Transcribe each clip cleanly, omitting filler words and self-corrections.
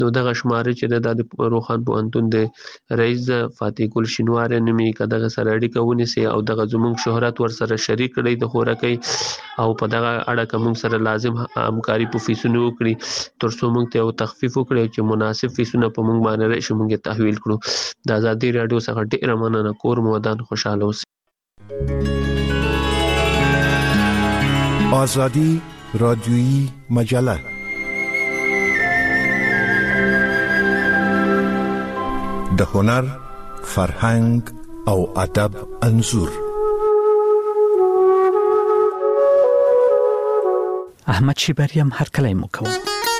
نو دغه شمارې چې د روخان پوهنتون د رئیس فاتح ګل شینواری نومي کداغه سره اړیکه ونیسي او دغه زموږ شهرت ور سره شریک کړي د خورکې او په دغه اړه کوم سره لازم همکاري په فیسونو وکړي تر څو موږ ته تخفیف وکړي چې مناسب فیسونه په موږ باندې راشي موږ تحویل کړو د ازادي رادیو څخه ډیره مننه کور مودان خوشاله اوسئ. آزادی رادیویی مجله د هنر، فرهنګ او ادب انځور. احمد شیبریم هر کله مو کوم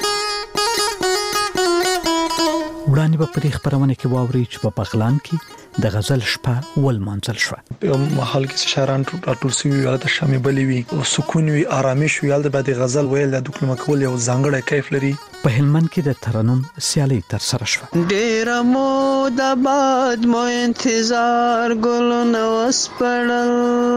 وړاندې په دې خبرونه کې واوري چې په بغلان کې د غزل شپه ول منځل شو. په محل کې شهران ټول سوي یا د شامي بلی وي او سکون وي آرامش وي یال د بعد غزل ویل د کلمه کول یو ځانګړی کیف لري. په هلمند کې د ترنم سیالي تر سره شو. ډیر مو د باد مو انتظار ګلونه وسپړل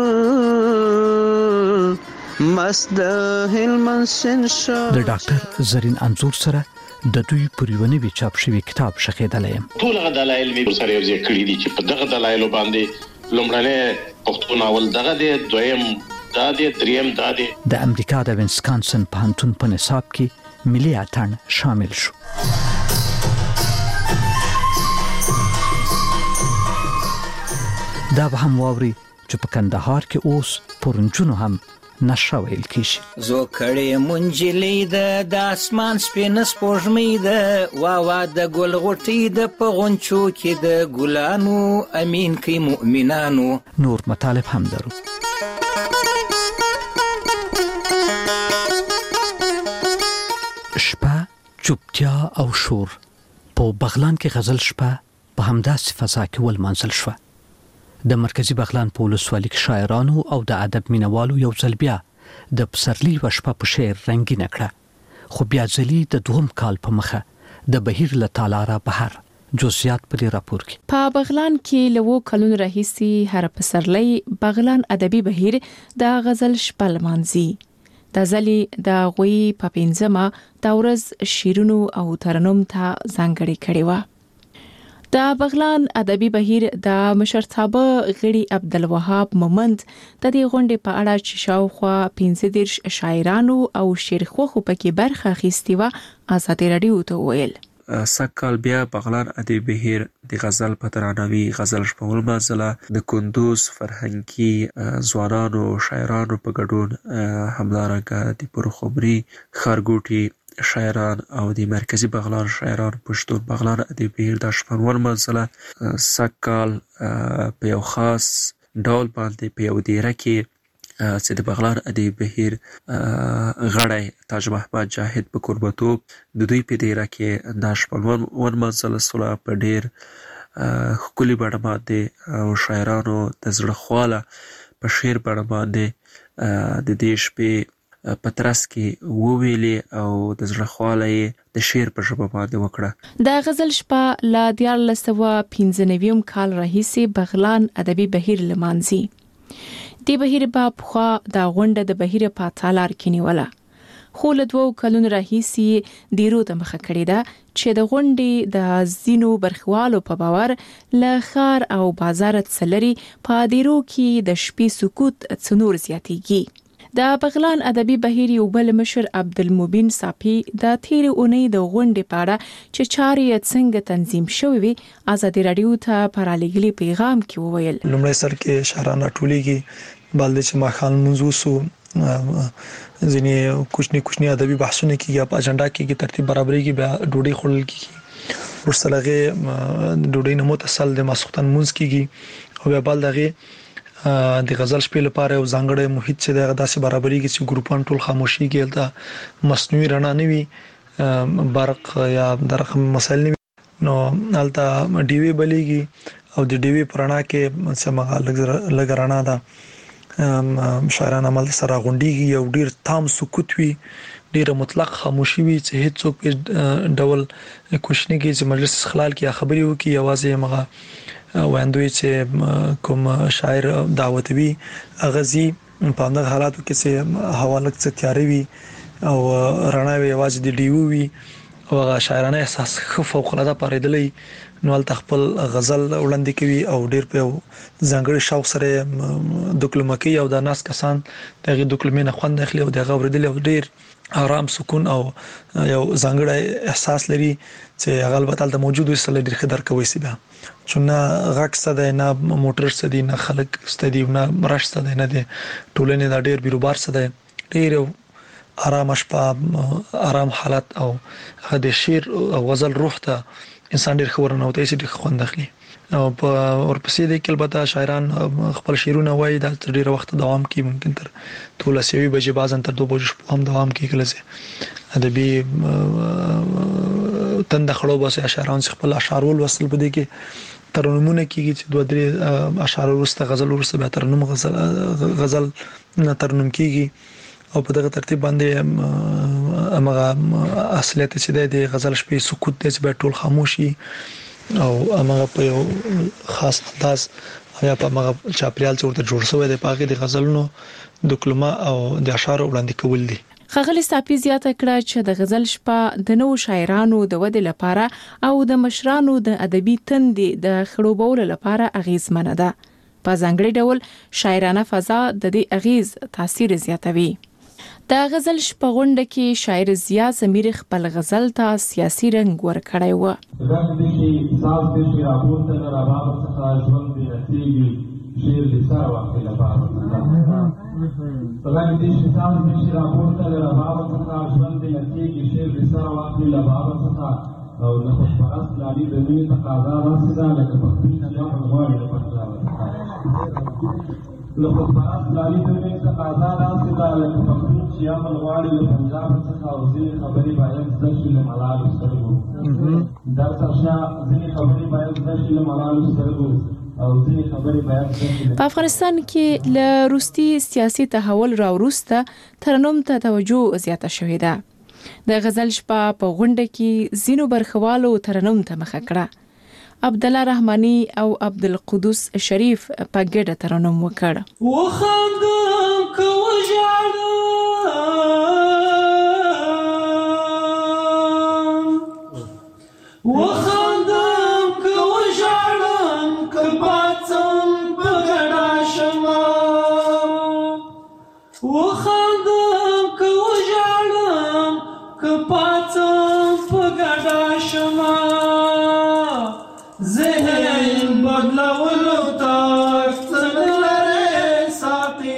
مست د هلمند سن شو. د ډاکټر زرین انزور سره د دوی پریونی وی چاپ شوی کتاب شخیدلې ټول دلایل می سره یو ځای کړی دي چې په دغه دلایل باندې لومړنۍ پښتو ناول دغه د دویم د دریم د امریکا د وینسکانسن پوهنتون په نصاب کې ملي اتن شامل شو. دا به هم واوري چې په کندهار کې اوس پرنجونو هم نشه ویل کیږي. زو کړي منجلې د اسمان سپین سپوږمۍ د وا د ګل غټي د پغونچو کې د ګلانو امین کې مؤمنانو. نور مطالب هم درو. شپه، چوپتیا او شور په بغلان کې غزل شپه په همداسې فضا کې ول منځل شو. د مرکزی بغلان په ولسوالۍ کې شاعرانو او د ادب مینوالو یو ځل بیا د پسرلی وشپه په شعر رنگین کړه. خو بیا ځلی د دوهم کال په مخه د بهیر له تالاره بهر جزئیات په راپور کې. په بغلان کې لوو کلون راهیسي هر پسرلی بغلان ادبي بهیر د غزل شپه لمانځي. د ځلی د غوي په پنځمه د ورځ شیرونو او ترنم ته ځانګړي کړي و. د بغلان ادبي بهیر د مشرتابه غړي عبدالوهاب مومند د دې غونډې په اړه چې شاوخوا 15 شاعرانو او شیرخوخو پکې برخه اخیستې و ازادي رادیو ته ویل. سکهال بیا بغلان ادبي بهیر د غزل په درانوي غزل شپه ولمانځله. د کندوز فرهنګي ځوانانو شاعرانو په ګډون همدارنګه د پرخمري ښارګوټي شاعران او د مرکزی بغلان شاعران پښتون بغلان ادبي بهیر د شپه ولمانځله. سکهال په یو خاص ډول باندې په یو دیره کې چې د بغلان ادبي بهیر غړی تاج محمد جاهد په قربتوب د دوی په دیره کې د شپه ولمانځله سوله په ډیر ښکلي بڼه باندې او شاعرانو د زړه خواله په شعر بڼه باندې د دې شپې په ترڅ کې وویلې او د زړه خواله یې د شعر په ژبه باندې وکړه. د غزل شپه له 1995 کال راهیسې بغلان ادبي بهیر لمانځي. د بهیر په خوا د غونډه د بهیر په تالار کې نیوله. خو له 2 کلونو راهیسې ډیرو ته مخه کړې ده چې د غونډې د زینو برخوالو په باور له خار او بازار څلري په ډیرو کې د شپې سکوت څنور زیاتېږي. د بغلان ادبي بهیر یو بل مشر عبدالمبین صافي د تیر اونۍ د غونډې په اړه چې چارې څنګه تنظیم شوې ازادي رادیو ته پرالېږلي پیغام کې وویل. لومړی سر کې شهران ټولېږي بلد چې ماخان منځوسو ځینې کوچني ادبي بحثونه کیږي په اجنډا کې ترتیب برابرېږي بیا ډوډۍ خورل کیږي ورسره ډوډۍ نه متصل د ماسختن منځ کیږي او بیا بل دغه د غزل شپې لپاره یو ځانګړی محیط چې دغه داسې برابرېږي چې ګروپان ټول خاموشي کې د مصنوعي رڼا نه وي برق یا درخه مسایل نه نو الته ډي وی بلیږي او د ډي وی پرانا کې سمغه لګ رڼا ده شاعران عمل سره غونډيږي یو ډیر تام سکوت وي ډیر مطلق خاموشي وي چې هیڅوک ډول کوښښ کې چې مجلس خلال کې خبري وکي یوازې مغه واندوي چې کوم شاعر دعوت وي اغزي په اندر حالاتو کې چې حواله څه تیاری وي او رڼا وي یوازې د ډیو وي او هغه شاعرانه احساس فوق العاده پارېدلې نو خپل غزل وړاندې کوي او ډیر په ځانګړي شوق سره د کلمکي او د ناس کسان دغه د کلمې نه خوند اخلي او دغه ورېدل او ډیر آرام سکون او یو ځانګړی احساس لري چې هغه البته د موجودو سره ډیر خدای کوي سي به چونه غاک ستده نه موټر ستدي نه خلک ستدي نه مرش ستدي نه دي ټولنې د ډیر بیروبار ستده ډیر آرام شپه آرام حالت او د شعر او غزل روح ته انسان ډیر خبرونه وته چې ډیر خوند اخلي او په ورپسې د کلبته شاعران خپل شعرونه وایي د ډیر وخت دوام کوي ممکن تر 12 بجې بعضن تر 2 بجې هم دوام کوي کله چې ادبي تند خړو بس شاعران خپل اشعار ول وصل بده کې ترنمونه کیږي چې 2-3 اشعار ورسته غزل ورسته به ترنم غزل نه ترنم کیږي او په دغه ترتیب باندې امغه اصلیت چې د غزل شپې سکوت د چې ټول خاموشي او امغه په یو خاص انداز یا په امغه چاپریال څورته جوړ شوی د پاګه د غزلونو د کلمه او د اشعار وړاندې کول دي. خغلی صافي زیاته کړه چې د غزل شپه د نو شاعرانو د ودې لپاره او د مشرانو د ادبي تندې د خړوبولو لپاره اغیزمنه ده. په ځانګړي ډول شاعرانه فضا د دې اغیز تاثیر زیاتوي. د غزل شپه غونډه کې شاعر ضیا سمیر خپل غزل ته سیاسي رنګ ورکړی و. دا د شي ساز د شي راپورته نه راوړل څخه ژوند دی نتیږي شعر د سره وخت لپاره دا د شي ساز د شي راپورته نه راوړل څخه ژوند دی نتیږي شعر د سره وخت لپاره څخه او د خوشبخت لالي د دې تقاضا راسي لکه په دې چې په غوړي د پښتو لکه خبرات لالي د دې تقاضا راسي لکه په دې چې عمل غواړي د پنجاب څخه او ځینې خبرې باید د شل ملال سترګو در ترشا ځینې خبرې باید د شل ملال سترګو او ځینې خبرې باید په افغانستان کې له روسي سیاسي تحول راوروسته ترنم ته توجه زیاته شوې ده. د غزل شپه په غونډه کې زینو برخوالو ترنم ته مخه کړه. عبد الله رحماني او عبد القدوس شریف په ګډه ترنم وکړ. وخندم کو وخندم کو ژړم کباتم پګړا شما وخندم کو ژړم کباتم پګړا شما ذهن بدلولو تاک څنګه ساتي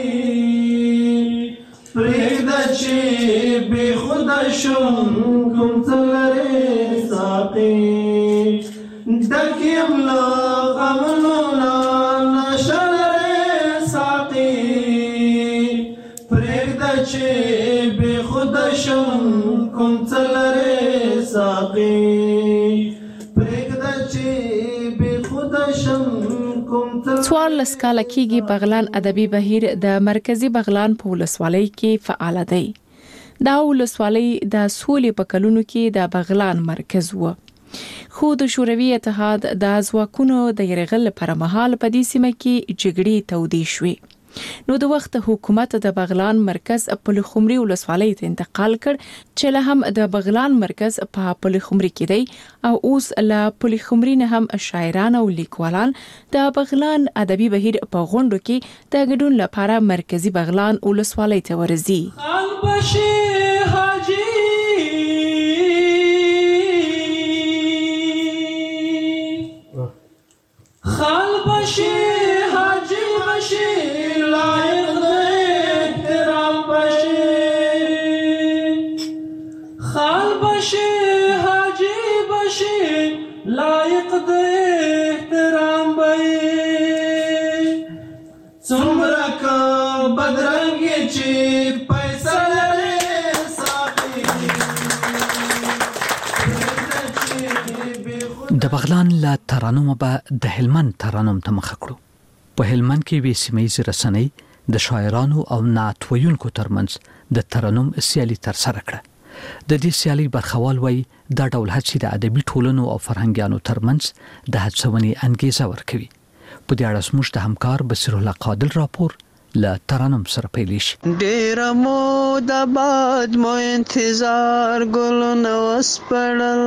پرېږده چې بې خوده شم کوم څنګه ساتي ډک یم له غمونو نه نشه لرې ساتي پرېږده چې بې خوده شم کوم څه لرې ساتي څوارلس کاله کېږي بغلان ادبي بهیر د مرکزی بغلان په ولسوالۍ کې فعال دی. دا ولسوالۍ د سولې په کلونو کې د بغلان مرکز و. خو د شوروي اتحاد د ځواکونو د یرغل پر مهال په دې سیمه کې جګړې تودې شوې. نو د وخت حکومت د بغلان مرکز پلخمري ولسوالۍ ته انتقال کړ چې له هم د بغلان مرکز په پلخمري کې دی او اوس له پلخمري نه هم شاعران او لیکوالان د بغلان ادبي بهیر په غونډو کې د ګډون لپاره مرکزی بغلان ولسوالۍ ته ورځي. د بغلان له ترانم به د هلمند ترانم ته مخ کړو. په هلمند کې وې سیمې رسنۍ د شاعرانو او نعت ویونکو ترمنځ د ترانم سیالي تر سره کړه. د دې سیالي برخوال وای د ډول هڅې د ادبي ټولنو او فرهنګیانو ترمنځ د هڅونې انګیزه ورکوي. په دې اړه زموږ د همکار بصیر الله قادل راپور له ترنم سره پیل شي. ډیر مو د باد مو انتظار ګلونه وسپړل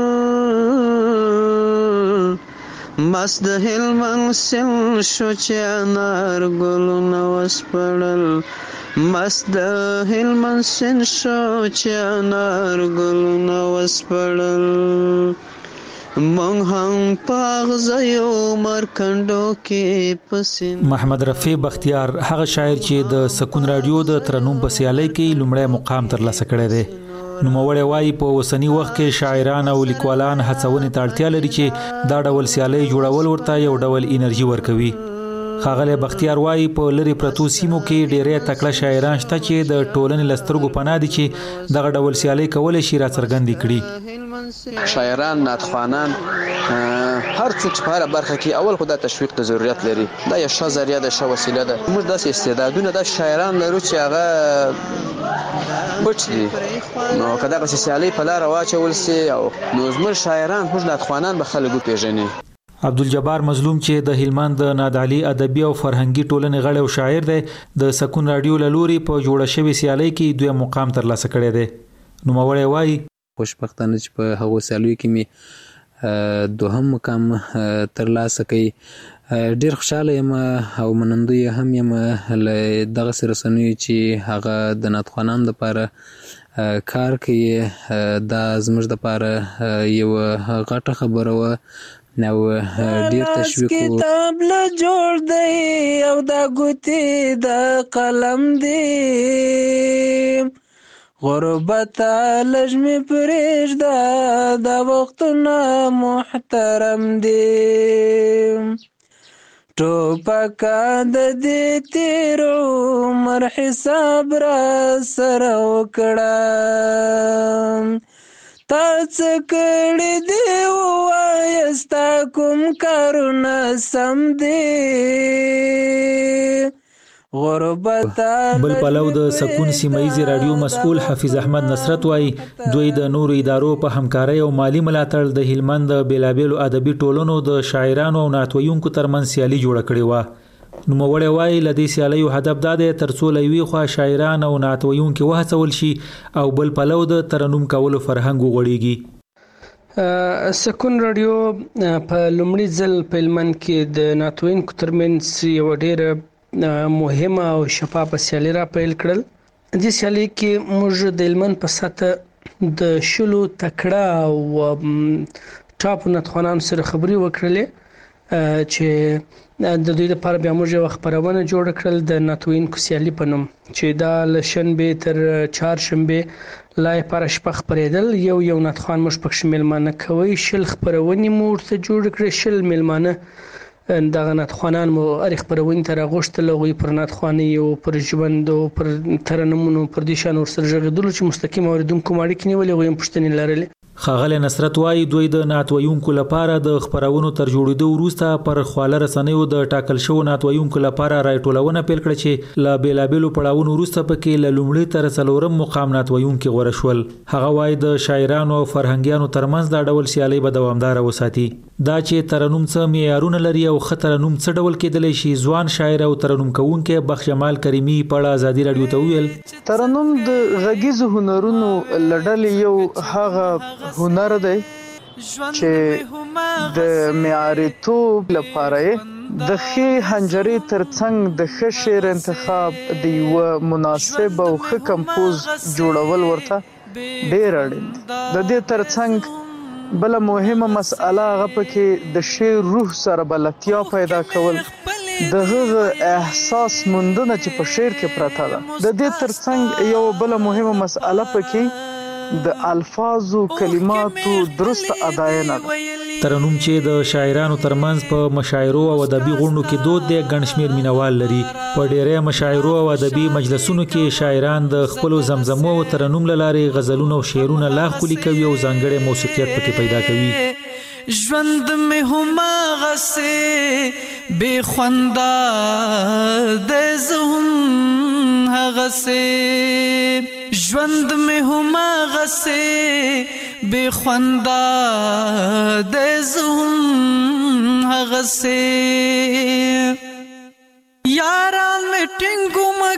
مست د هلمند سیند شو چې انار ګلونه وسپړل مست د هلمند سیند شو چې انار ګلونه وسپړل مونږ هم پاغزیو مرکندو کې پسین. محمد رفیع بختیار هغه شاعر چې د سکون رادیو د ترنم په سیالۍ کې لومړی مقام ترلاسه کړی دی. نوموړی وایي په اوسني وخت کې شاعران او لیکوالان هڅونې ته اړتیا لري چې دا ډول سیالۍ جوړول ورته یو ډول انرژي ورکوي. ښاغلی بختیار وایي په لرې پرتو سیمو کې ډېری تکړه شاعران شته چې د ټولنې له سترګو پناه دي چې دغه ډول سیالۍ کولی شي راڅرګندې کړي. شاعران نعتخوانان هر څوک چې په هره برخه کې اول خو دا تشویق ته ضرورت لري. دا یو ښه ذریعه ده، ښه وسیله ده. موږ داسې استعدادونه دا شاعران لرو چې هغه پټ دي، نو که دغسې سیالۍ په لاره واچول سي او نو زموږ شاعران موږ نعتخوانان به خلک وپېژني. عبدالجبار مظلوم چې د هلمند د نادعلي ادبي او فرهنګي ټولنې غړی او شاعر دی د سکون رادیو له لوري په جوړه شوې سیالۍ کې دویم مقام ترلاسه کړی دی. نوموړی وایي خوشبختانه چې په هغو سیالیو کې مې دوهم مقام ترلاسه کړی. ډېر خوشحاله یم او منندوی هم یم له دغسې رسنیو چې هغه د نعتخوانانو دپاره کار کوي. دا زموږ دپاره یوه غټه خبره وه او ډېر تشویق و. کتاب له جوړ دی او دا ګوتې د قلم دی غربت لږ مې پرېږده دا وختونه محترم دی ټوپکه د دې تېر عمر حساب را سره وکړه تا څه کړي دي ووایه ستا کوم کارونه سم دي. بل پلو د سکون سیمایي رادیو مسؤل حافظ احمد نصرت وایي دوی د نورو ادارو په همکارۍ او مالی ملاتړ د هلمند د بیلابیلو ادبي ټولنو د شاعرانو او نعتویونکو ترمنځ سیالي جوړه کړې وه. نوموړی وایي له دې سیالیو هدف دا دی ترڅو له یوې خوا شاعران او نعتویونکي وهڅول شي او بل پلو د ترنم کولو فرهنګ وغوړېږي. سکون رادیو په لومړي ځل په هلمند کې د نعتویونکو ترمنځ یوه ډېره مهمه او شفافه سیالي را پیل کړل. دې سیالي کې موږ د هلمند په سطحه د 10 تکړه او ټاپ نعتخوانانو سره خبرې وکړلې چې د دوی لپاره بیا موږ یوه خپرونه جوړه کړل د نعتویونکو سیالي په نوم چې دا له شنبې تر چهارشنبې لا یې پاره شپه خپرېدل. یو نعتخوان موږ پکښې میلمانه کوئ 20 خپرونې مو ورته جوړې کړې 20 میلمانه دغه نعتخوانان مو هرې خپرونې ته راغوښتل. هغوی پر نعتخوانۍ او پر ژوند او پر ترنمونو پر دې شیانو ورسره غږېدلو چې مستقیم اورېدونکو مو اړیکې نیولې هغوی هم پوښتنې لرلې. ښاغلی نصرت وایي دوی د نعتویونکو لپاره د خپرونو تر جوړېدو وروسته پر خواله رسنیو د ټاکل شوو نعتویونکو لپاره راټولونه پیل کړه چې له بېلابېلو پړاوونو وروسته پکې له لومړي تر څلورم مقام نعتویونکي غوره شول. هغه وایي د شاعرانو او فرهنګیانو ترمنځ دا ډول سیالۍ به دوامداره وساتي. دا چې ترنم څه معیارونه لري او ښه ترنم څه ډول کېدلی شي ځوان شاعر او ترنم کوونکی بخش جمال کریمي په اړه ازادي راډیو ته وویل ترنم د غږیزو هنرونو له ډلې یو هغه هنر دی چې د معیاریتوب لپاره د ښې حنجرې ترڅنګ د ښه شعر انتخاب د یوه مناسب او ښه کمپوز جوړول ورته ډېر اړین دی. د دې ترڅنګ بله مهمه مسئله هغه پکې د شعر روح سره بلدتیا پیدا کول د هغه احساس موندنه چې په شعر کې پرته ده. د دې ترڅنګ یو بله مهمه مسئله پکې د الفاظو کلماتو درست اداینه ده. ترنم چې د شاعرانو ترمنځ په مشاعرو او ادبي غونډو کې دود دی ګڼ شمېر مینوال لري. په ډېری مشاعرو او ادبي مجلسونو کې شاعران د خپلو زمزمو او ترنم له لارې غزلونه او شعرونه لا ښکلي کوي او ځانګړی موسیقیت پکې پیدا کوي. ژوند مې هماغسې بې خونده دی زه هم هغسې ژوند مې هماغسې بې خونده دی زه هم هغسې یاران مې ټینګ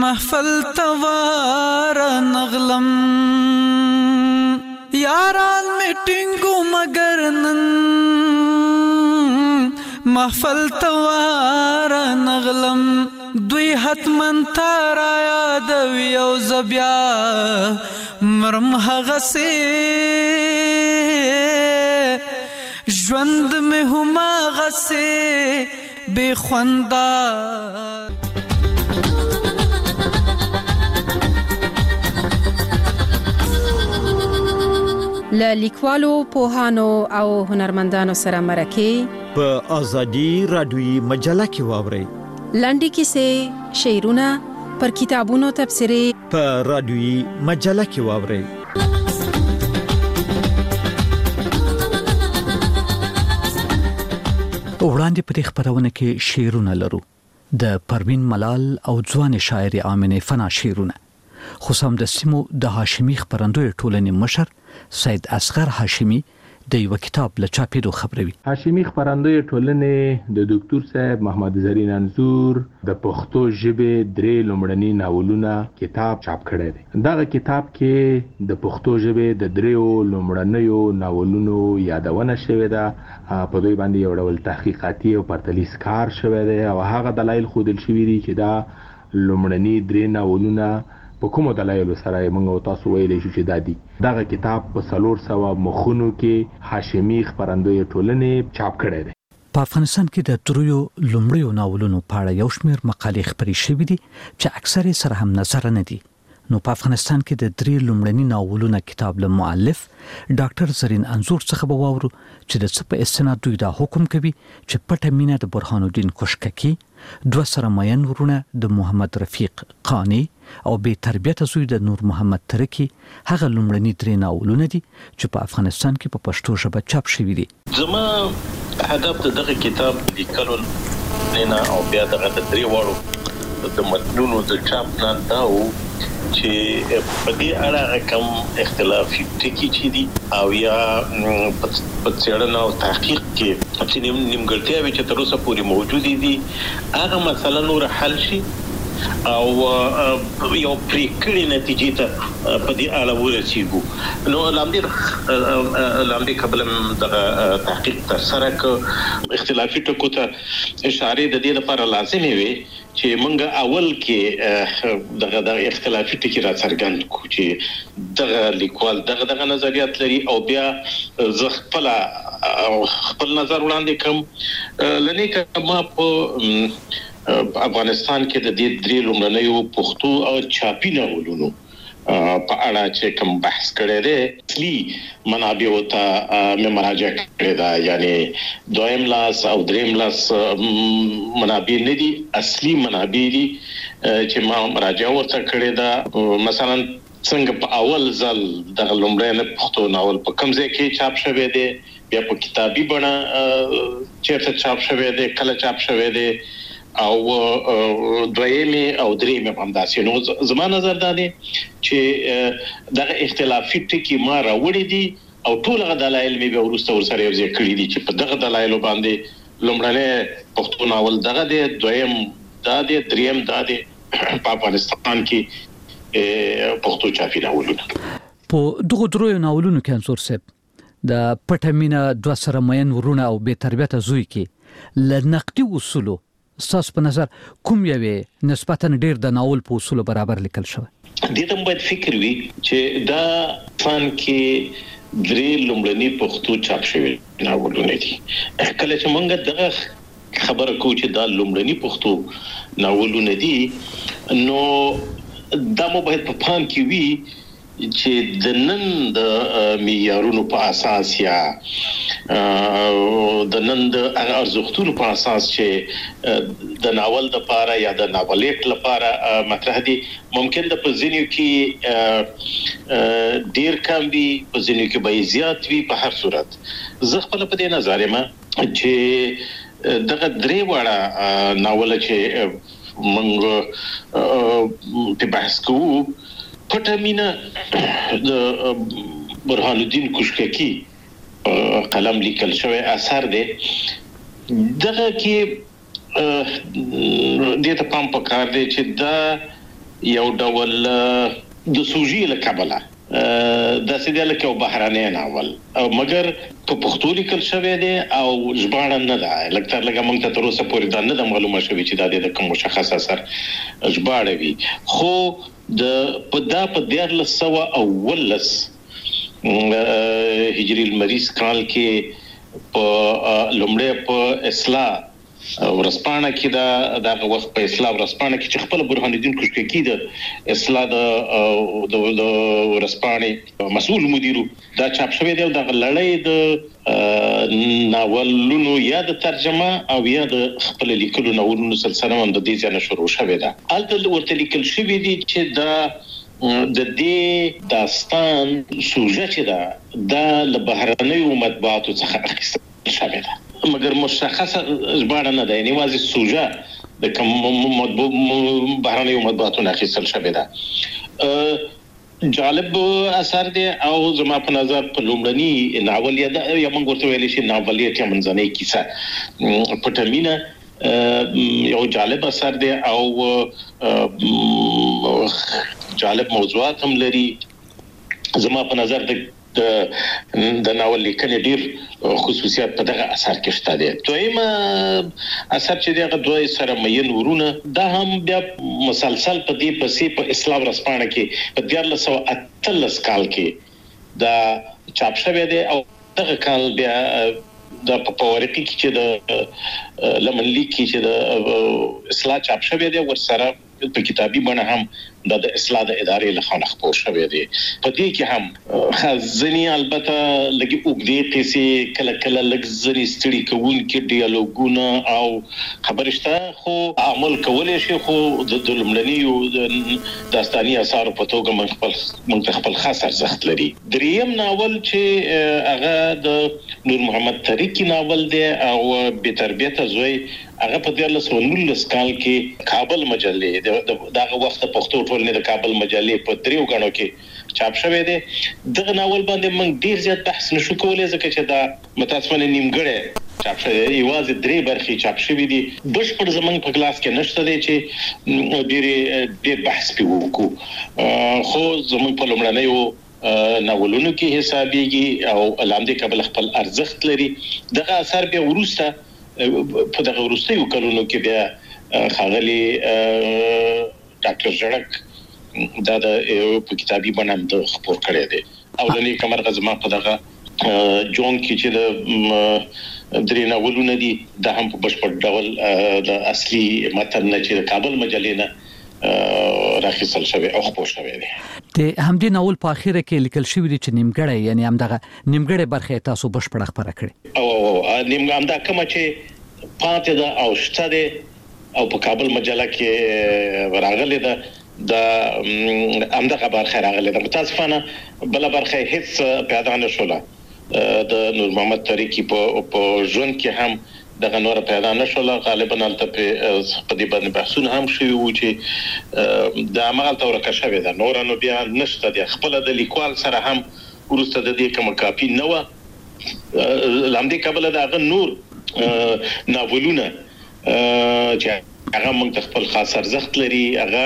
محفل توار نغلم یاران میټینګو مگر نن محفل توار نغلم دوی حتمن تارا یادوي او زبیا مرم هغه سي ژوند مې هما غسه بے خواندا لیکوالو پوهانو او هنرمندانو سره مرکه په ازادي رادیوي مجله کې واوري لنډي کیسې شعرونه پر کتابونو تبصرې په رادیوي مجله کې واوري وړاندې په خبرونه کې شعرونه لرو د پروین ملال او ځوان شاعر آمنه فنا شعرونه خو سم د سیمو د هاشمي خبرندوی ټولنې مشر سید اصغر هاشمي د یو کتاب لچاپېدو خبروي. هاشمي خبرندوی ټولنې د ډاکټر صاحب محمد زرین انزور د پښتو ژبې درې لومړني ناولونه کتاب چاپ کړی دی. دا کتاب کې د پښتو ژبې د دریو لومړنیو ناولونو یادونه شوې ده. په دوی باندې یو ډول تحقیقاتي او پرتلیس کار شوی دی او هغه دلایل ښودل شوي دي چې دا لومړني درې ناولونه په کومو دلایلو سره موږ تاسو ویلی شو چې دا دي. دغه کتاب په 400 مخونو کې هاشمي خبرندوی ټولنې چاپ کړی دی. په افغانستان کې د دریو لومړیو ناولونو په اړه یو شمېر مقالې خپرې شوې دي چې اکثره سره هم نظر نه دي. نو په افغانستان کې د درې لومړني ناولونو کتاب له مؤلف ډاکټر زرین انزور څخه به واورو چې د څه په استناد دوی دا حکم کوي چې پټه مینه د برهان الدین کوشککی، دوه سره مین ورونه د محمد رفیق قانی او بې تربیته زوی د نور محمد ترکی هغه لومړني درې ناولونه دي چې په افغانستان کې په پښتو ژبه چاپ شوي دي. زما هدف دغه کتاب لیکلو نه او بیا دغه درې وړو د متنونو د چاپ نه دا و چې په دې اړه کوم اختلافي ټکي چې دي او یا په څېړنه او تحقیق کې چې نیمګړتیاوې چې تر اوسه پورې موجودې دي هغه مسله نور حل شي او یو پریکړې نتیجې ته په دې اړه ورسیږو. نو لاندې قبل د تحقیق تر سره اختلافي ټکو ته اشاره د دې لپاره لازمي وي چې موږ اول کې دغه اختلافي ټکي را څرګند کو چې دغه لیکوال دغه نظریات لري او بیا زه خپل نظر وړاندې کوم. لنی کما په افغانستان کې د دې درې لومړنیو پښتو او چاپی ناولونو په اړه چې کوم بحث کړی دی اصلي منابع ته مراجعه کړې ده، یعنی دویم لاس او دریم لاس منابع نه دي، اصلي منابع دي چې ما مراجعه ورته کړې ده. مثلا څنګه په اول ځل د لومړني پښتو ناول په کوم ځای کې چاپ شوی دی، بیا په کتابي بڼه چیرته چاپ شوی دی، کله چاپ شوی دی او دویمه او دریمه هم داسې. نو زما نظر دا دی چې دغه اختلافي ټکي ما راوړي دي او ټول غو دلایل مې به ورسته ورسره یو ځای کړی دي چې په دغه دلایلو باندې لومړنی پښتو ناول دغه دی، دویم دا دی، دریم دا دی. په افغانستان کې پښتو چاپی ناولونه په دغه درو ناولونو کې انصور صاحب د پټه مینه، دوه سره مین ورونه او بې تربیته زوی کې لنقدي اصولو ساس په نظر کوم یوې نسبتاً ډیر د ناول په اصول برابر لیکل شوی؟ دې ته باید فکر وي چې دا فن کې درې لومړني پښتو چاپ شوی ناولونه دي. کله چې موږ دغه خبره کوو چې دا لومړني پښتو ناولونه دي نو دا مو باید په پام کې وي چې د نن د معیارونو په اساس یا د نن د ارزښتونو په اساس چې د ناول د لپاره یا د ناولېک لپاره مطرح دي، ممکن د پزینیو کې ډیر کم وي، پزینیو کې به زیات وي. په هر صورت زه خپل په دې نظر یم چې دغه درې وړه ناول چې موږ په بحث کوو پټه مینه د برهان الدین کوشککی قلم لیکل شوی اثر دی. دغه کې د ته پام پکار دی چې دا یو ډول د سوژي له کبله د سیدل کې بهراني ناول او مګر په پښتو لیکل شوی دی او ژباړه نه ده لکه لکه موږ ته تر اوسه پورې دا نه معلومه شوی چې دا د کوم مشخص اثر ژباړه وي خو په 1419 هجری المریض کال کې په لومړی په اصلاح ورسپانه کې دا وخت په اصلاح ورسپانه کې چې خپل برهان الدین کوشکی د اصلاح د ورسپانه مسؤل مدیرو دا چاپ شوی دی د لړۍ د ناولونو یا د ترجمه او یا د خپل لیکلو ناولونو سلسله هم د دې ځای نه شروع شوې ده الته ورته لیکل شوی دی چې دا د دې داستان سوژه چې دا د بهرنیو مطبوعاتو څخه اخیستل شوی ده مګر مشخصه ژباړه نه ده یعنی واځي سوژه د کوم بهرنیو مطبوعاتو نه اخیستل شوی ده جالب اثر دی او زما په نظر په لومړني ناول یا موږ ورته ویل شي ناولیت یا منځنۍ کیسه پټمینه یو جالب اثر دی او جالب موضوعات هم لري زما په نظر د ناول لیکنې ډیر خصوصیات په دغه اثر کې شته دي دویم اثر چې دغه دوی سره مین ورونه دا هم بیا مسلسل په دې پسې په اسلام رسپانه کې په 1413 کال کې دا چاپ شوی دی او دغه کال بیا د پاورقي کې چې د لمن لیک کې چې د اصلاح چاپ شوی دی ورسره په کتابي بڼه هم د اصلاح د ادارې له خوا خپور شوی دی په دې کې هم خزنی البته لګي وګړي قصې کله کله لګزري ستړي کوونکې ډیالوګونه او خبرشته خو عمل کولای شي خو د لمړنیو داستاني اثار په توګه موږ خپل خاص ارزښت لري دریم ناول چې هغه د نور محمد طریقي ناول دی او به تربیته زوی هغه په 1419 کال کې کابل مجلې دغه وخت پښتو ټولنې د کابل مجلې په دریو غاڼو کې چاپ شوی دی دغه ناول باندې موږ ډیر زیات بحث نشو کولای ځکه چې دا متاسفانه نیمګړی چاپ شوی دی یوازې درې برخې چاپ شوی دي بشپړ زمنګ په کلاس کې نشته دی چې ډیر بحث پیو وکړو خو زمنګ په لومړنیو ناولونو کې حسابيږي او لاندې قبل خپل ارزښت لري دغه اثر به ورسته په دغه وروستیو کلونو کې بیا خاغلی ډاکټر جړک دا د په کتابي بڼه د خپور کړی دی او لنی کمر غزما په دغه جون کې چې د درې ناولونه دي د هم په بشپړ ډول د اصلي متن نه چې د کابل مجلې نه راخیستل شوی او خپور شوی دی د همدې ناول په اخیره کې لیکل شوی دی چې نیمګړی یعنی همدغه نیمګړی برخه تاسو بشپړ خبره کړې او نیمګړی کوم چې پاتې ده او شته ده او په کابل مجله کې راغلی ده د همدغه برخه راغلی ده متاسفانه بل برخه هیڅ پیدا نه شوله د نور محمد طریقي په ژوند کې هم دغه نور پیدا نشول غالبا البته په دې باندې بحثونه هم شوي وو چې د عمل تورکه شوی ده نور نو بیا نشته د خپل د لیکوال سره هم ورسته د دې کوم کاپی نه و لاندې قبل دغه نور ناولونه چې هغه موږ خپل خاص ارزښت لري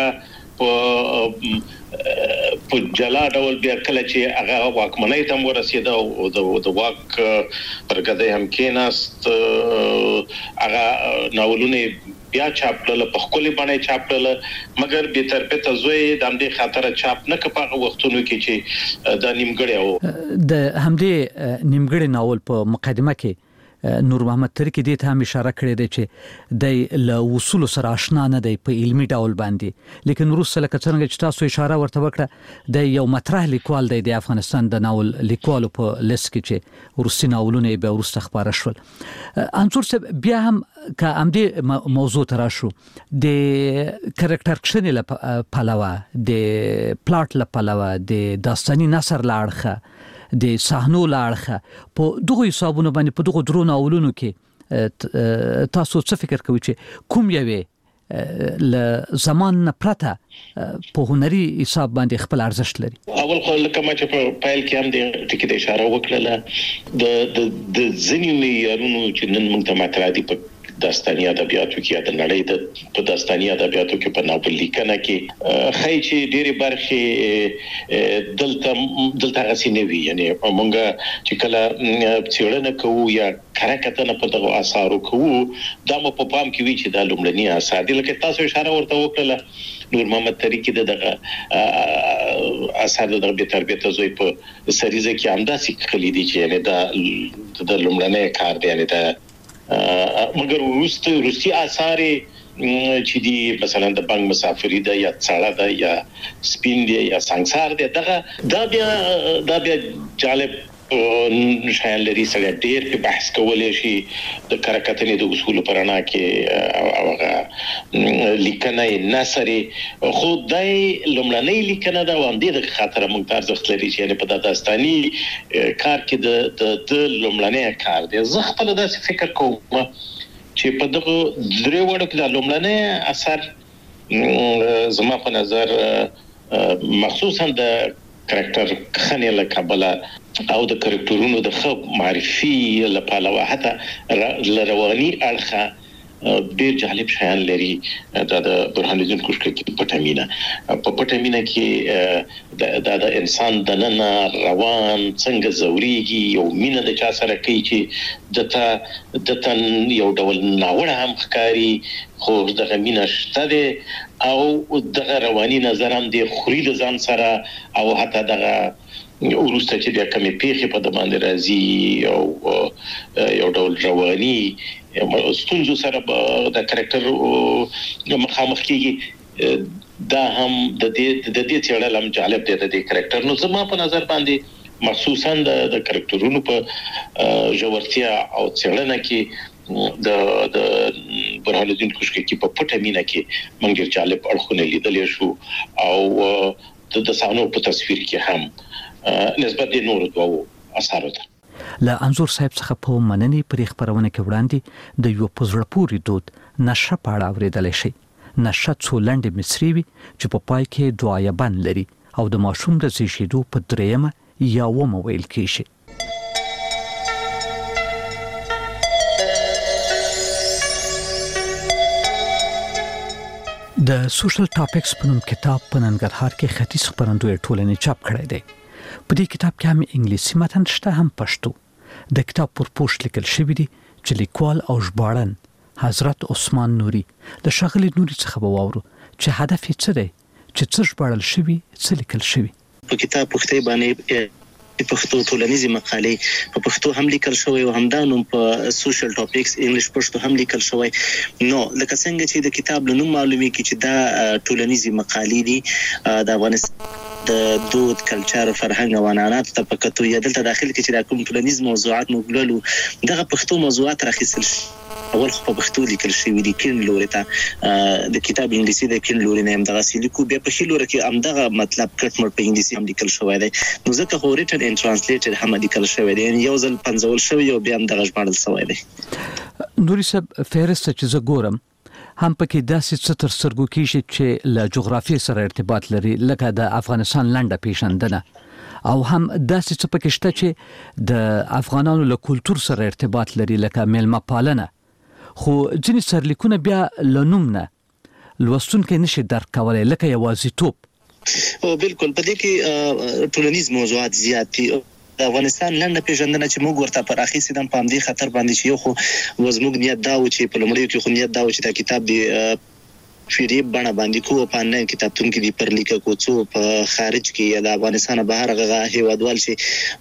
هغه په جلا ډول بیا کله چې هغه واکمنۍ ته ورسېده او د واک پرګدې هم کېناست هغه ناولونه بیا چاپ کړل په خپل باندې چاپ کړل مګر به تر په تزوی د همدې خاطر چاپ نه کپاغه وختونو کې چې د نیمګړی او د همدې نیمګړی ناول په مقدمه کې نور محمد طریقي دې ته هم اشاره کړې ده چې د له وصول سره آشنا نه دی په علمي ډول باندې لیکن روسه لکه څنګه چې تاسو اشاره ورته وکړه د یو مطرح لیکوال دی د افغانستان د ناول لیکوالو په لیست کې چې روسي ناولونه به ورسته خبره شول انصور صاحب بیا هم که همدې موضوع ته راشو د کریکټر کشن له پلوه د پلاټ له پلوه د داستاني نثر له اړخه د صحنو لاړخه په دغه حسابونو باندې په دغه درو ناولونو کې تاسو څه فکر کوئ چې کوم یوې ل زمان پرته په هنري حساب باندې خپل ارزښت لري اول خو لکه ما چې په پایل کې هم د ټکی د اشاره وکړه د ځینې معیارونو چې نن موږ ته مطرح دي په داستاني ادبیاتو کې د نړۍ د په داستاني ادبیاتو کې په ناول لیکنه کې خای چې ډېری برخې دلته غسینوي یعنی مونږه چې کله څېړنه کوو یا کارکتنه په دغه آثارو کوو دا مو په پام کې وی چې د لومړني آثار دي لکه تاسو اشاره ورته وکړه نور محمد طریقې دغه آثار دغه به تربیته زوی په سریزه کې همداسې خلیدي چې یعنی دا د لومړنۍ کار دی یعنی دا مګر روسي آثار چې دی مثلا د بنګ مسافری ده یا څاړه ده یا سپین دی یا سنگسار دی دا بیا جالب شایان لري سره ډېر په بحث کولای شي د کارکتنې د اصول پرانا کې اوغه لیکنه نثري خو دای لمړنۍ لیکنه دا وندې د خاطر موږ ارزښت لري چې په داستاني کار کې د لمړنۍ کار دی زه خپل داسې فکر کوم چې په دغه درې وړو کې د لمړنۍ اثر زما په نظر مخصوصا د کریکټر خنه لکبله او د کریکټرونو د خب معرفي لپاره حتی لرواني اړخه ډېر جالب شیان لري د برهان الدین کوشکي په پټامینه کې د انسان د نن روان څنګه زوريږي یو مینه د چا سره کوي چې دته یو ډول ناوړه هم ښکاری خو دغه مینه شته او دغه رواني نظر هم د خوري د ځان سره او حتی دغه ورسته چې د کمی پیخي په د باندې راځي او یو ډول رواني ستونزو سره د کریکټر مخامخ کیږي دا هم د دې څېړل هم جالب دی د کریکټر نو زما په نظر باندې مخصوصا د کریکټرونو په ژورتیا او څېړنه کې د برهان الدین کوشکي په پټامینه کې منګر جالب اړخونه لیدل شو او د سانو په تصویر کې هم نسبت د نور دوه اثر ده له انزور صاحب څخه په مننې پرې خبرونه کې وړاندې د یو پزړه پوری دود نشه پاړه اوریدل شي نشه څو لنډ مصری وي چې په پای کې دعایبان لري او د ماشوم د زیږیدو په دریمه یا ومه ویل کېږي د سوشل ټاپکس په نوم کتاب په ننګرهار کې ختیځ خبرندوی ټولنې چاپ کړی دی په دې کتاب کې هم انګلیسي متن شته هم پښتو د کتاب پر پوسټ لیکل شوی دی چې لیکوال او ژباړن حضرت عثمان نوري د شغلې نوري څخه وواورو چې هدف یې څه دی چې څه ژباړل شوی څه لیکل شوی په کتاب پښتو باندې پښتو ټولنیزه مقالې په پښتو هم لیکل شوی او همدا نوم په سوشل ټاپکس انګلیش پښتو هم لیکل شوی نو لکه څنګه چې د کتاب له نوم معلومي کی چې دا ټولنیزه مقالې دي د افغانستان د دود کلچر فرهنګ او عنعنات ته پکتو یا دلته داخل کې چې د کوم ټولنیز موضوعات موږ دغه پښتو موضوعات راخیستل اول خو په پښتو لیکل شوی دي کین لوري ته د کتاب انګلیسي د کین لوري نه هم دغه لیکو به په خلوره کې هم دغه مطلب کټ مر په انګلیسي هم لیکل شوی دی نو ځکه خو ریټن ان ترانسلیټر هم لیکل شوی دی یو ځل پنځول شوی او بیا هم دغه ژباړل شوی دی نوري صاحب فهرست چې زه ګورم هم پکې داسې څه تر سترګو کېږي چې له جغرافیې سره ارتباط لري لکه د افغانستان لنډه پیژندنه او هم داسې څه پکې شته چې د افغانانو له کلچر سره ارتباط لري لکه میلمه پالنه خو ځینې سرلیکونه بیا لنوم نه لوستونکي نشي درک کولای لکه یوازیتوب او بالکل په دې کې ټولنیز موضوعات زیات دي د افغانستان لنډه پیژندنه چې موږ ورته پر اخی سیدم پام دي خطر باندې چې یو خو وزموږ نیت دا و چې په لمړیو کې خو نیت دا و چې دا کتاب دی فریب بڼه باندې کوه په نه کتابتون کې دی پر لیکه کو څو په خارج کې د افغانستان بهر غه هیوادوال شي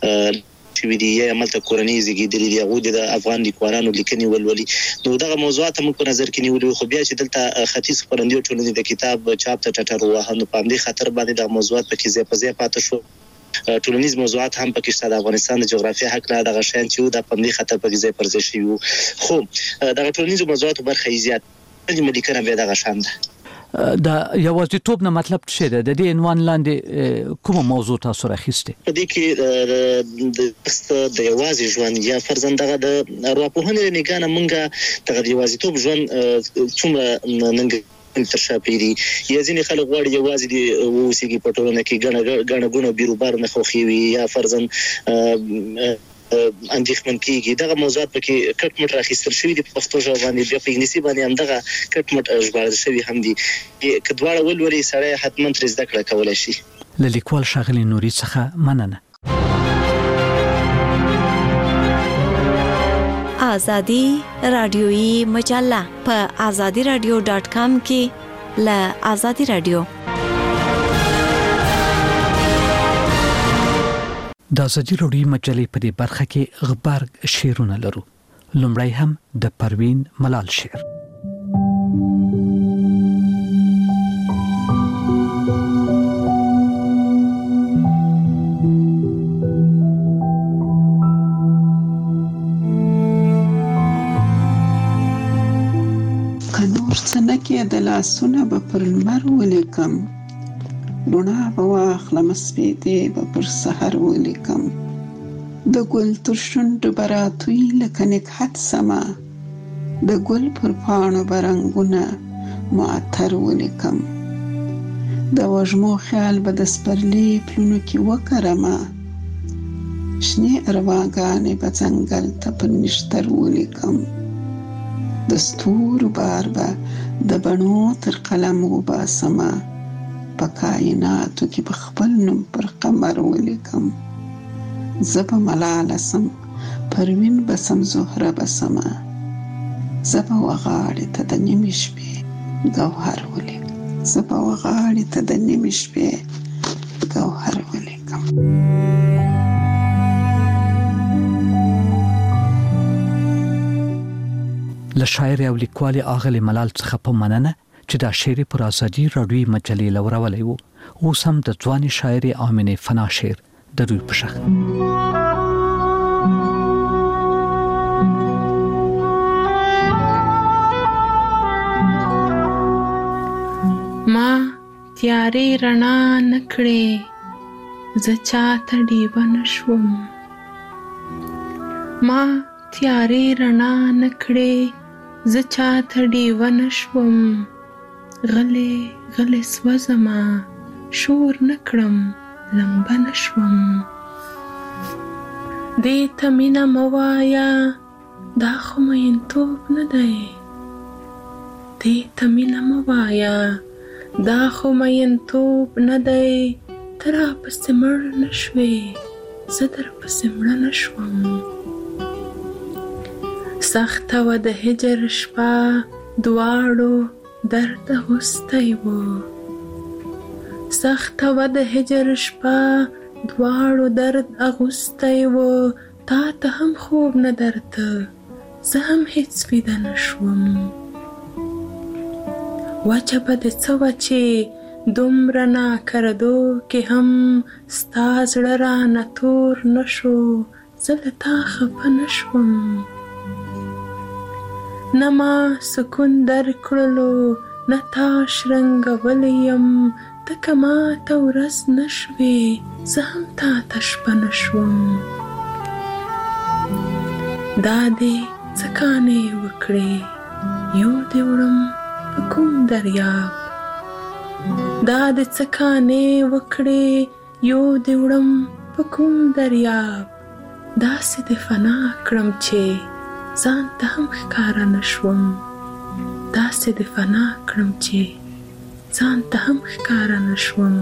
چې وی دی عملته کورنۍ زیږیدلې دی هغه د افغان لیکوالانو لیکنې ولولي نو دغه موضوعات موږ په نظر کې نیولې خو بیا چې دلته ختیځ خبرندوی ټولنې د کتاب چاپ ته ټټر واه نو په دې خطر باندې د موضوعات په کې ځای په ځای پاتې شو ټولنیز موضوعات هم پکې شته د افغانستان د جغرافیه حق نه د غشان چې د پندې خطر په کې ځای پر ځای شي خو د ټولنیز موضوعات برخه زیات د ملي د غشان ده دا یوازیتوب نه مطلب څه ده د دې عنوان لاندې کومه موضوع تاسو راخسته په دې کې د یوازې ژوند یا فرزند دغه د ارواپوهنې نگاه مونږه دغه یوازیتوب ژوند څومره ننګ تر شاپيري یا ځینې خلک غواړي یوازې د وسیږي په ټولنه کې غنه غونه بیروبار نه خوخي وي یا فرزند اندېښمن کیږي. دغه موضوعات پکې کټ مټ راخیستل شوی دي په پښتو ژبه باندې، بیا په انګلیسي باندې هم دغه کټ مټ ژباړل شوی هم دي. کډوړه ولوري سره حتما تر زده کړه کولای شي. لیکوال ښاغلي نوري څخه مننه. آزادی رادیویی مجله په azadiradio.com کې له آزادی رادیو. د آزادی رادیویی مجلې په دې برخه کې غبرګ شعرونه لرو. لومړی هم د پروین ملال شعر. سنکه د لاسونه به پر لمر ولیکم، روڼا به واخلم سپیدې به پر سحر ولیکم، د ګل تر شونډو به راتوی لکه نګهت سمه، د ګل پر پاڼو به رنګونه معطر ولیکم، د وږمو خیال به د سپرلي پلونو کې وکرمه، شنې ارواګانې به ځنګل ته پر نښتر ولیکم، د ستورو بار به د بڼو تر قلم وباسمه، په کائناتو کې به خپل نوم پر قمر ولیکم، زه به ملاله سم پروین به سم زهره به سمه، زه به وغاړې ته د نیمې شپې ګوهر ولیکم، زه به وغاړې ته د نیمې شپې ګوهر ولیکم. له شاعر او لیکوال اغلی ملال څخه په مننه چې دا شعر پر آزادی رادیویی مجلې لورولې وو. اوس هم د ځواني شاعر آمنه فنا شعر د روی په شخ. ما تیارې رڼا نکړې زه چاته ډیوه نشوم، ما تیارې رڼا نکړې زه چاته ډیوه نشوم، غلې غلې سوځمه شور نکړم لمبه نشوم، دې ته مینه مه وایه دا خو مینتوب نه دی، دې ته مینه مه وایه دا خو مینتوب نه دی، ته راپسې مړ نشوې زه درپسې مړه نشوم، سخته وه د هجر شپه دواړو درد اغوستی و، سخته وه د هجر شپه دواړو درد اغوستی و، تا ته هم خوب نه درته زه هم هیڅ ویده نشوم، وجه به د څه وه چې دومره ناکردو کې هم ستا زړه رانه تور نشو زه له تا خفه نشوم، نه ما سکون درکړلو نه تا شرنګولی یم، ته که ما ته ورځ نشوې زه هم تا ته شپه نشوم، دا دې څه کانې وکړې یو دې وړم په کوم دریاب، دا دې څه کانې وکړې یو دې وړم په کوم دریاب، داسې دې فنا کړم چې ځان ته هم ښکاره نشوم، داسې دې فنا کړم چې ځان ته هم ښکاره نشوم.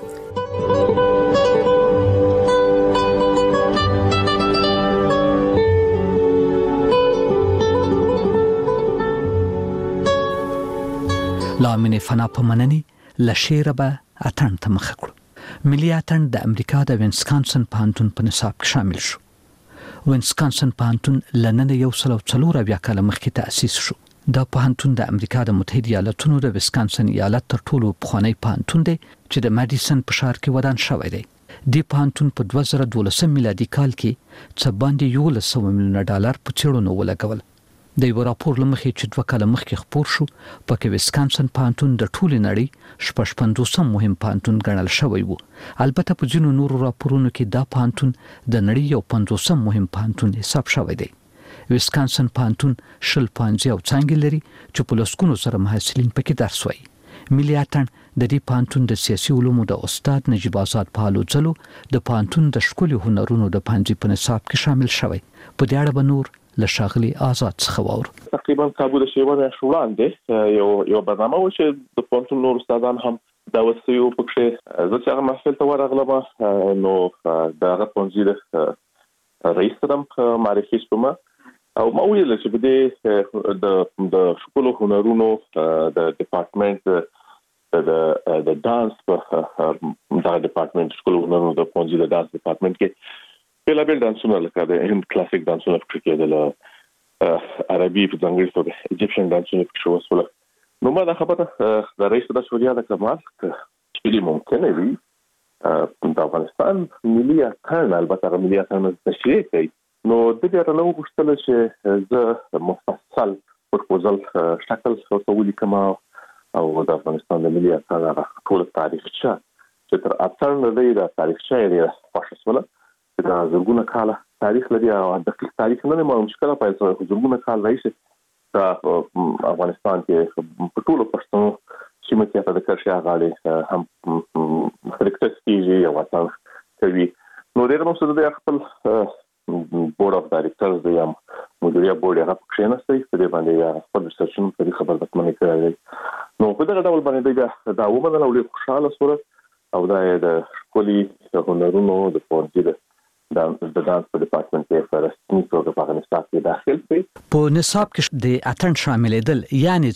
لامین فنا په مننې له شعره به اتڼ ته مخه کړو. ملي اتڼ د امریکا د وینسکانسن پوهنتون په نصاب کې شامل شو. وینسکانسن پوهنتون لنن 140 کاله مخکې تأسیس شو. دا پوهنتون د امریکا د متحده ایالاتونو د ویسکانسن ایالت تر ټولو پخوانی پوهنتون دی چې د ماډیسن په ښار کې ودان شوی دی. دی پوهنتون په 2012 میلادي کال کې څه باندې $11 میلیونه په څېړنو ولګول. د یو راپور لمخې چې 2 کاله مخکې خپور شو پکې ویسکانسن پوهنتون د ټولې نړۍ 55 مهم پوهنتون ګڼل شوی وو. البته په ځینو نورو راپورونو کې دا پوهنتون د نړۍ یو 50 مهم پوهنتون حساب شوی دی. ویسکانسن پوهنتون 20 پوهنځي او څانګې لري چې په لسګونو سره محصلین پکې درس وايي. ملي اتن د دې پانتون د سیاسي علومو د استاد نجیب آزاد پالوځلو د پانتون د شکولي هنرونو د پنځه په نصاب کې شامل شوی. په دې اړه به نور له شاغلي آزاد څخه واور. تقریبا کابو د شیوه وړاندې یو برنامه و چې د پانتون نور استادان هم دا وسیو پکې زه چې هغه محفل ته ورغلم نو دا غونځي رئیس ترم معرفي شوم او ما ویل چې په دې د شکولو هنرونو د ډپارټمنټ د دانس په دا ډپارټمنټ شکولو هنرونو د پونځي د دانس ډپارټمنټ کې بل دانسونه لکه د هند کلاسیک دانسونه پکې د عربي په ځانګړي توګه ایجپشن دانسونه پکې شو وسوله. نو ما دا خبره د رئیس د شوریا د کمال چې ممکنه وي د افغانستان ملي اتن البته ملي اتن تشریح کوي. نو د دې اړه نو غوښتل چې زه مفصل پروپوزل شکل وسولې کما او د افغانستان د ملي اتن ټول تاریخچه چې تر اتن د تاریخچه یې فاشسوله دا زرګونه کاله تاریخ لري او د تاریخ نه مشکله پیدا شوه. زرګونه کال راځي د افغانستان کې په ټولو پښتنو چې مته په دکرشه غاړي هم خلکت کیږي او وطن کوي. نو ډېر نو څه د خپل بورډ اف ډایریکټرز د یم مدیریت بورډ هغه پښینسته په دې باندې خپل ریسرچ په خبر درکمنې کړی. نو په دغه ډول باندې دا ومنل او خوشاله سره او دا د شکولي هنرونو د پونځي د دانس په ډپارټمنټ کې فرستنی توګه په افغانستان کې داخل شي. په نصاب کې د اتن شاملېدل یعنی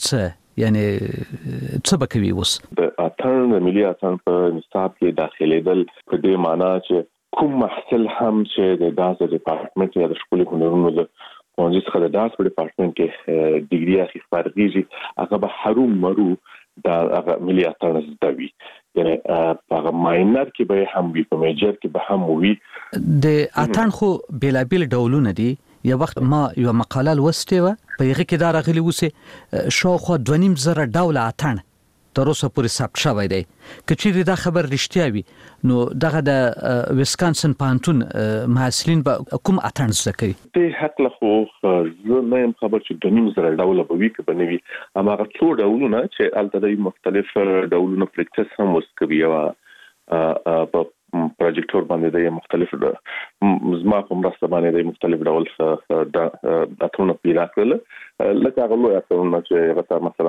څه به کوي اوس د اتن د ملي اتن په نصاب کې داخلېدل په دې معنی چې کوم محصل هم چې د دانس ډپارټمنټ یا د شکولي هنرونو د پونځي څخه د دانس په ډپارټمنټ کې ډیګري اخی فارغيږي هغه به حروم مرو د ملي اتن زدوي. یعنی په ماینر کې به هم وي په میجر کې به هم وي. د اتن خو بلابل ډولونه دي. یو وخت ما یو مقاله لوستې و په هغه کې دا راغلی و چې شاوخوا 2.5 ډوله اتن تر اوسه پورې ثبت شوی دی. کچېری دا خبر رښتیا وي نو دغه د ویسکانسن پانتون محصلین به کوم اتن زده کوي؟ د حق له خو زه نه يم خبر چې 2.5 ډوله به وي که به نه وي. هغه څو ډولونه چې البته مختلف ډولونه پریکټس هم وسکوي او په پروجیکټور باندې د مختلف زما په مرسته باندې د مختلف ډول د اترونو پیدا کړل. لکه هغه لوی اترونه چې غته مثلا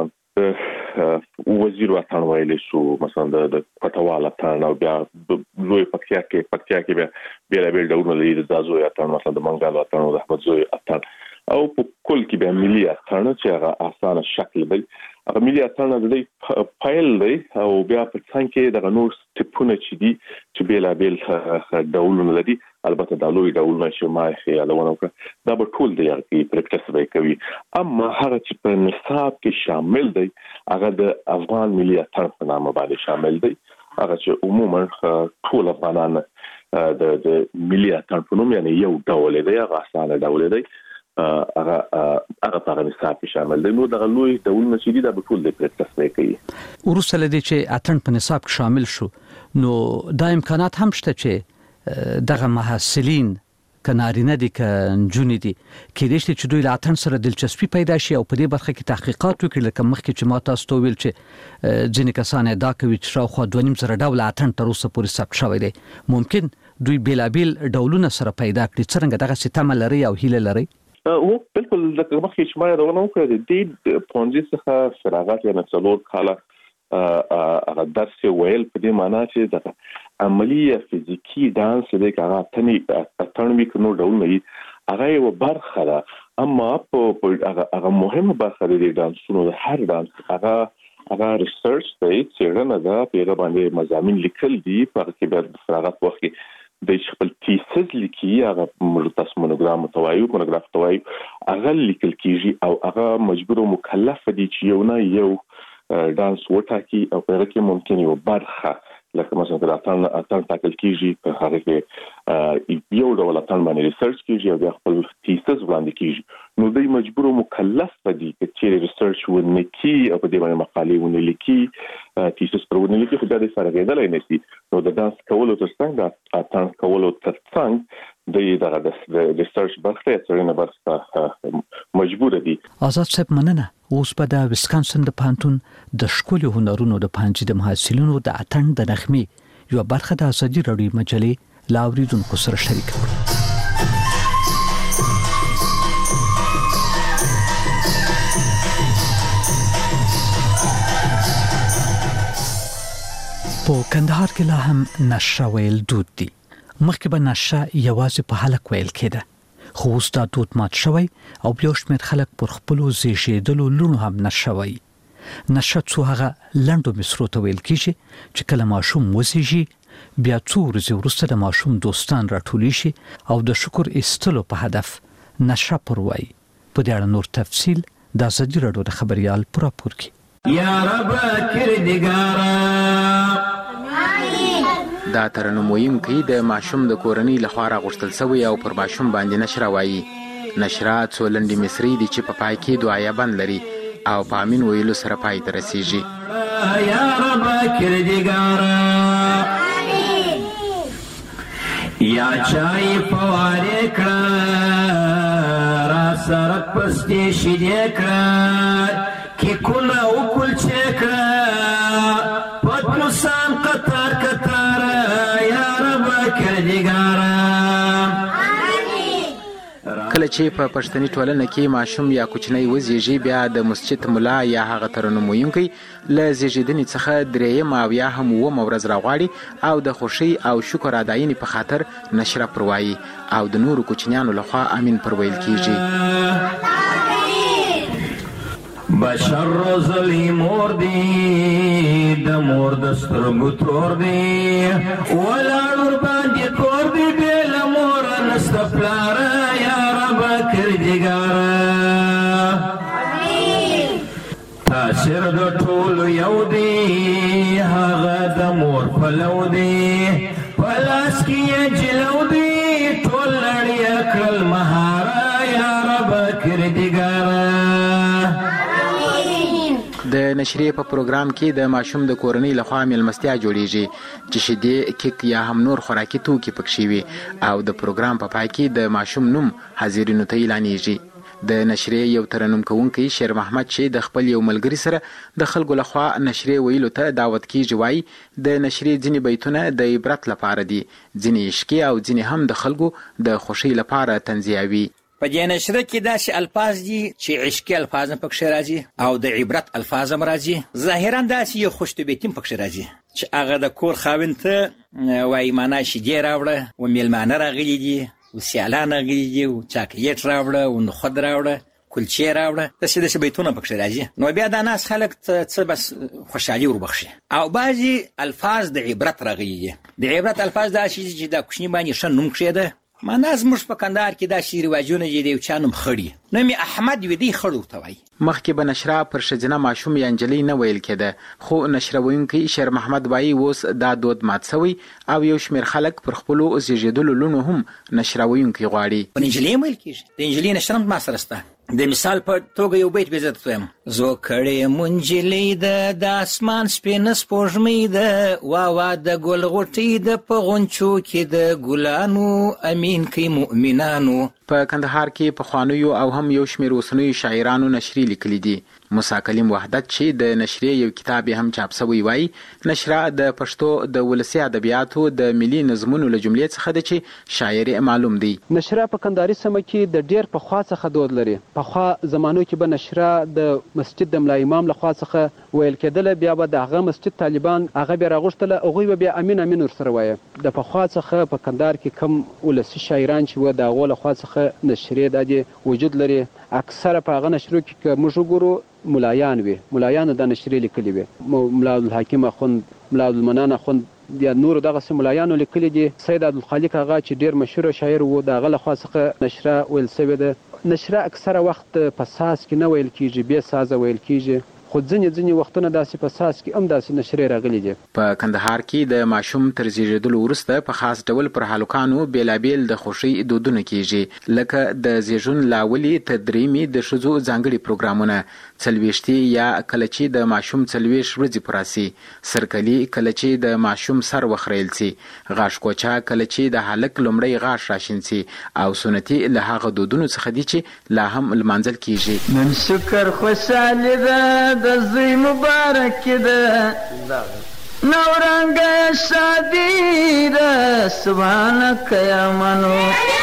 وزیر وطن ویل شو مثلا د پټوال اتن او بیا لوی پکتیا کې بیا بیل ډولونه لري د زازو اتن مثلا د منګال اتن او د احمد زوی اتن او په کل کې بیا ملي اتن چې هغه اسانه شکل دی. هغه ملي اتن د فایل دی او بیا په څنګه کې د نور سټپونه چې دي چې بیل ډولونه لري. البته د لوی ډولونه چې ما خیالونه وکړه دا به ټول دی چې پریکټس به کوي. اما هغه چې په نصاب کې شامل دی هغه د افغان ملي اتن په نامه باندې شامل دی. هغه چې عموما ټول افغانان د ملي اتن په نوم یعنی یو ډول دی هغه اسانه ډول دی هغه په نصاب کې شامل دی. نو د لوی ډولونه چې دي دا به ټول دی پریکټس به کوي. ورسره لدی چې اتن په نصاب کې شامل شو نو دا امکانات هم شته چې دغه محصلین کنارینه دي کنجونې دي کېدای شي چې دوی له اتن سره دلچسپي پیدا شي او په دې برخه کې تحقیقات وکړي. لکه مخکې چې ما تاسو ته ویل چې ځینې کسان ادعا کوي چې شاوخوا 2.5 ډوله اتن تر اوسه پورې ثبت شوی دی. ممکن دوی بلابل ډولونه سره پیدا کړي. څنګه دغه سیستم لري او هیله لري؟ او بالکل د مخکې چې ما یادونه وکړه د پونځي څخه فراغت یا څلور کاله هغه درس ویل په دې معنی چې د عملی فزیکی دانس د هغه اتن وی کنو ډول نه هغه یو برخه ده. اما په هغه مهمه برخه د دانسونو د هر دانس هغه ریسرچ دی چې نه دا په باندې مضامین لیکل دي په کې د فراغت وخت د خپل تیسز لیکي هغه مرتبط مونوګرام توایو هغه لیکل کیږي او هغه مجبور او مکلف دي چې یو نه یو دانس وټاکي او په هغه کې ممکن یو برخه لکه مثلا د اتن تاکل کیږي په هغه کې یو ډول اتن باندې ریسرچ کیږي او بیا خپل تیسز وړاندې کیږي. نو دوی مجبور او مکلف دي چې ریسرچ ونه کی او په دې باندې مقالې ونه لیکي تیسز پر ونه لیکي خو دا د فرغېدل نه شي. نو د دانس کولو ترڅنګ د اتن کولو ترڅنګ د ریسرچ برخه څرنګه برخه مجبور دي. آزاد صاحب مننه اوس په د ویسکانسن د پانتون د شکولو هنرونو د پانځي د محصلینو د اتن د نغمې یو برخه د ازادي راډیو مجلې لاوریدونکو سره شریک کړو. په کندهار کې لا هم نشه ویل دود دي. مخکې به نشه یوازې په حلق ویل کېده، خو اوس دا دود مات شوی او بیا شمېر خلک پر خپلو زیږېدلو لوڼو هم نشه وایي. نشه څو هغه لنډو مصرو ته ویل کېږي چې کله ماشوم وزېږي بیا څو ورځې وروسته د ماشوم دوستان راټولی شي او د شکر ایستلو په هدف نشه پر وایي. په دې اړه نور تفصیل د ازادي راډیو د خبریال په راپور کې. یا رب کردګارا دا ترنم ویونکی د ماشوم د کورنۍ لخوا راغوښتل شوی او پر ماشوم باندې نشره وایي. نشره څو لنډې مصري دي چې په پای کې دعایه بند لري او په امین ویلو سره پای ته رسیږي. یا رب کردګارا یا چای فواره کړه را سره پستې شیدې کړه کې کونه وکل چې کړه پتلوسان قطار قطار یا رب کردګارا. کله چې په پښتني ټولنه کې ماشوم یا کوچنی وزېږي بیا د مسجد ملا یا هغه ترنم ویونکی له زېږېدنې څخه درېیم او یا هم اوومه ورځ راغواړي او د خوښۍ او شکر اداینې په خاطر نشره پر وایي او د نورو کوچنیانو لخوا امین پر ویل کیږي. بشر روزلی مور دی د مور د سترګو تور دی ولاړ باندې کور دی بېله موره نسته پلاره یا رب کردګارا. تاثیر د ټولو یو دی هغه د مور پلو دی په لاس کې یې جلو دی ټول لړیا کړل مهاره یا رب کردګارا. د نشریې په پروګرام کې د ماشوم د کورنۍ لخوا میلمستیا جوړیږي چې شیدې، کیک یا هم نور خوراکي توکي پکې وي او د پروګرام په پای کې د ماشوم نوم حاضرینو ته اعلانیږي. د نشریې یو ترنم کوونکی شیر محمد چې د خپل یو ملګري سره د خلکو لخوا نشریې ویلو ته دعوت کیږي وایي د نشریې ځینې بیتونه د عبرت لپاره دي، ځینې عشقي او ځینې هم د خلکو د خوښۍ لپاره تنزیهوي. په دې نشره کې داسې الفاظ دي چې عشقي الفاظ هم پکښې راځي او د عبرت الفاظ هم راځي. ظاهرا داسې یو خوشطبیعتي هم پکښې راځي چې هغه د کور خاوند ته وایي معنا شیدې راوړه و میلمانه راغلي دي و سیالان راغلي دي و چاکلیټ راوړه و نخود راوړه کلچې راوړه، داسې بیتونه پکښې راځي. نو بیا دا ناس خلک څه بس خوشحالي وربخښي. او بعضې الفاظ د عبرت راغلي دي. د عبرت الفاظ داسې دي چې دا کوچني باندې ښه نوم کښېده. معنا زموږ په کندهار کې داسې رواجونه دي د یو چا نوم خړي نوم یې احمد وي دی خړ ورته وایي. مخکې به نشره پر ښځینه ماشوم یا نجلۍ نه ویل کېده، خو نشره ویونکی شیر محمد وایي اوس دا دود مات شوی او یو شمېر خلک پر خپلو زېږېدلو لوڼو هم نشره ویونکی غواړي. په نجلۍ هم ویل کېږي. د نجلۍ نشره هم ما سره شته. د مثال په توګه یو بیت به زه درته وایم: زو کړې منجلۍ د اسمان سپینه سپوږمۍ ده، واوا د ګل غوټۍ د په غونچو کې د ګلانو امین کوي مؤمنانو. په کندهار کې پخوانیو او هم یو شمېر اوسنیو شاعرانو نشرې لیکلي دي. موسی کلیم وحدت چې د نشرې یو کتاب هم چاپ شوی وایي نشره د پښتو د ولسي ادبیاتو د ملي نظمونو له جملې څخه ده چې شاعري معلوم دی. نشره په کندهاري سیمه کې د ډېر پخوا څخه دود لري. پخوا زمانو کې به نشره د مسجد د ملا امام لخوا څخه ویل کېدله، بیا به د هغه مسجد طالبان هغه بیا راغوښتله، هغوی به بیا امین امین ورسره وایه. د پخوا څخه په کندهار کې کم ولسي شاعران چې وه د هغو لخوا څخه نشرې دا دې وجود لري. اکثره په هغه نشرو کې که موږ وګورو ملایان وي، ملایانو دا نشرې لیکلي وي. ملا عبدالحکیم اخوند، ملا عبدالمنان اخوند یا نورو دغسې ملایانو لیکلي دي. سید عبدالخالق هغه چې ډېر مشهوره شاعر و د هغه لخوا څخه نشره ویل سوې ده. نشره اکثره وخت په ساز کې نه ویل کېږي، بې سازه ویل کېږي، خو ځینې وختونه داسې په ساز کې هم داسې نشرې راغلي دي. په کندهار کې د ماشوم تر زیږېدلو وروسته په خاص ډول پر هلکانو بېلابېل د خوښۍ دودونه کېږي، لکه د زیږون له اولې تر درېیمې د ښځو ځانګړي پروګرامونه. څلويشتي یا کله چې د ماشوم 40 ورځې پراسي، سرکلي کله چې د ماشوم سر وخریل سي، غاښ کوچا کله چې د هلک لومړی غاښ راشین سي، او سنتي له هغه دودونو څخه دي چې لا هم لمانځل کیږي. نن شکر خوشاله ده د زوی مبارک ده نورنګ شادي ده سبحانك یا منو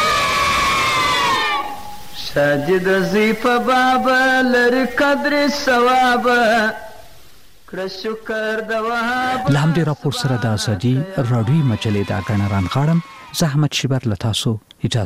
شادي د زوی په باب لري قدر ثواب کړه شکر د وهاب. له همدې راپور سره د ازادي راډیوي مجلې د اګنران غاړم زحمت شیبر لتاسو اجازه